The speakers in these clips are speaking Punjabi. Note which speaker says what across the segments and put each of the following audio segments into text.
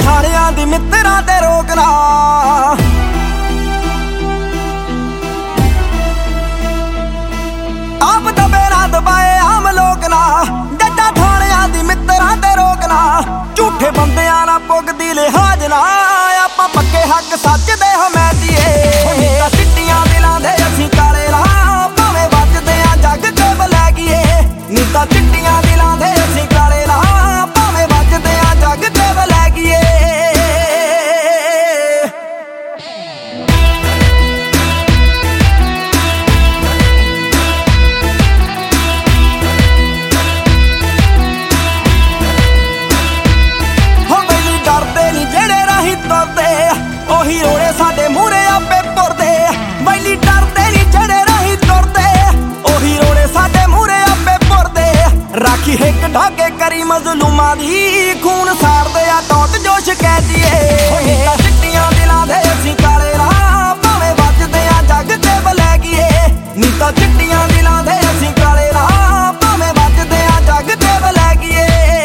Speaker 1: ਥਾਣਿਆਂ ਦੀ ਮਿੱਤਰਾਂ ਤੇ ਰੋਕਣਾ। ਆਪ ਦਬੇ ਨਾ ਦਬਾਏ ਆਮ ਲੋਕ ਨਾ, ਜੱਟਾਂ ਥਾਣਿਆਂ ਦੀ ਮਿੱਤਰਾਂ ਤੇ ਰੋਕਣਾ। ਝੂਠੇ ਬੰਦਿਆਂ ਨਾ ਪੁੱਗਦੀ ਲਿਹਾਜ਼ ਨਾ, ਆਪਾਂ ਪੱਕੇ ਹੱਕ ਸੱਚ ਦੇ ਹਮੈਤੀਏ। ਤਾਂ ਚਿੱਟੀਆਂ ਦਿਲਾਂ ਦੇ ਅਸੀਂ ਕਾਲੇ ਰਾਹ, ਭਾਵੇਂ ਵੱਜਦੇ ਆ ਜੱਗ ਤੇ ਬਲੈਗੀਏ। ਨੀ ਤਾਂ ਚਿੱਟੀਆਂ ਦਿਲਾਂ ਦੇ ਅਸੀਂ ਕਾਲੇ ਰਾਹ, ਭਾਵੇਂ ਵੱਜਦੇ ਆ ਜੱਗ ਤੇ ਬਲੈਗੀਏ। ਉਹੀ ਰੋੜੇ ਸਾਡੇ ਮੂਹਰੇ ਆਪੇ ਪੁਰਦੇ, ਵੈਲੀ ਡਰਦੇ ਨੀ ਜਿਹੜੇ ਰਾਹੀਂ ਤੁਰਦੇ। ਉਹੀ ਰੋੜੇ ਸਾਡੇ ਮੂਹਰੇ ਆਪੇ ਪੁਰਦੇ, ਰਾਖੀ ਹਿੱਕ ਢਾਕੇ ਕਰੀ ਮਜ਼ਲੂਮਾਂ ਦੀ। ਖੂਨ ਸਾੜਦੇ ਆ ਟੋਟ ਜੋਸ਼ ਕਹਿਦੀਏ। ਤਾਂ ਚਿੱਟੀਆਂ ਦਿਲਾਂ ਦੇ ਅਸੀਂ ਕਾਲੇ ਰਾਹ, ਭਾਵੇਂ ਵੱਜਦੇ ਆ ਜੱਗ ਤੇ ਬਲੈਗੀਏ। ਨੀ ਤਾਂ ਚਿੱਟੀਆਂ ਦਿਲਾਂ ਦੇ ਅਸੀਂ ਕਾਲੇ ਰਾਹ, ਭਾਵੇਂ ਵੱਜਦੇ ਆ ਜੱਗ ਤੇ ਬਲੈਗੀਏ।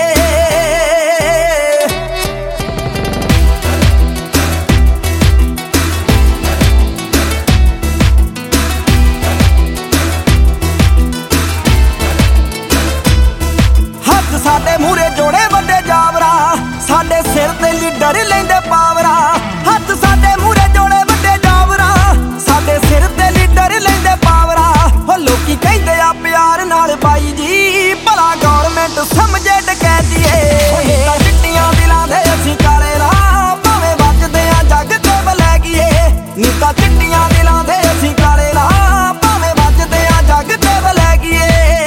Speaker 1: ਸਾਡੇ ਮੂਹਰੇ ਜੋੜੇ ਵੱਡੇ ਜਾਵਰਾ, ਸਾਡੇ ਸਿਰ ਤੇ ਲੀਡਰ ਲੈਂਦੇ ਪਾਵਰਾ। ਹੱਥ ਸਾਡੇ ਮੂਹਰੇ ਜੋੜੇ ਵੱਡੇ ਜਾਵਰਾ, ਸਾਡੇ ਸਿਰ ਤੇ ਲੀਡਰ ਲੈਂਦੇ ਪਾਵਰਾ। ਹੋ ਲੋਕੀ ਕਹਿੰਦੇ ਆ ਪਿਆਰ ਨਾਲ ਬਾਈ ਜੀ, ਭਲਾ ਗੌਰਮੈਂਟ ਸਮਝੇ ਡਕੈਤੀਏ। ਤਾਂ ਚਿੱਟੀਆਂ ਦਿਲਾਂ ਦੇ ਅਸੀਂ ਕਾਲੇ ਰਾਹ, ਭਾਵੇਂ ਵੱਜਦੇ ਆ ਜੱਗ ਤੇ ਬਲੈਗੀਏ। ਨੀ ਤਾਂ ਚਿੱਟੀਆਂ ਦਿਲਾਂ ਦੇ ਅਸੀਂ ਕਾਲੇ ਰਾਹ, ਭਾਵੇਂ ਵੱਜਦੇ ਆ ਜੱਗ ਤੇ ਬਲੈਗੀਏ।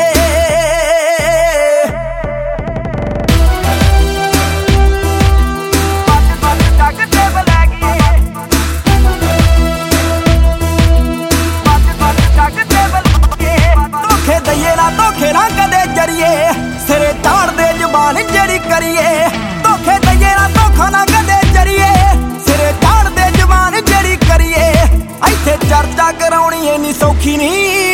Speaker 1: ਧੋਖੇ ਨਾ ਕਦੇ ਜਰੀਏ, ਸਿਰੇ ਚਾੜਦੇ ਜ਼ੁਬਾਨ ਜਿਹੜੀ ਕਰੀਏ। ਧੋਖੇ ਦਈਏ ਨਾ ਧੋਖਾ ਨਾ ਕਦੇ ਜਰੀਏ, ਸਿਰੇ ਚਾੜਦੇ ਜ਼ੁਬਾਨ ਜਿਹੜੀ ਕਰੀਏ। ਇੱਥੇ ਚਰਚਾ ਕਰਾਉਣੀ ਇੰਨੀ ਸੌਖੀ ਨਹੀਂ,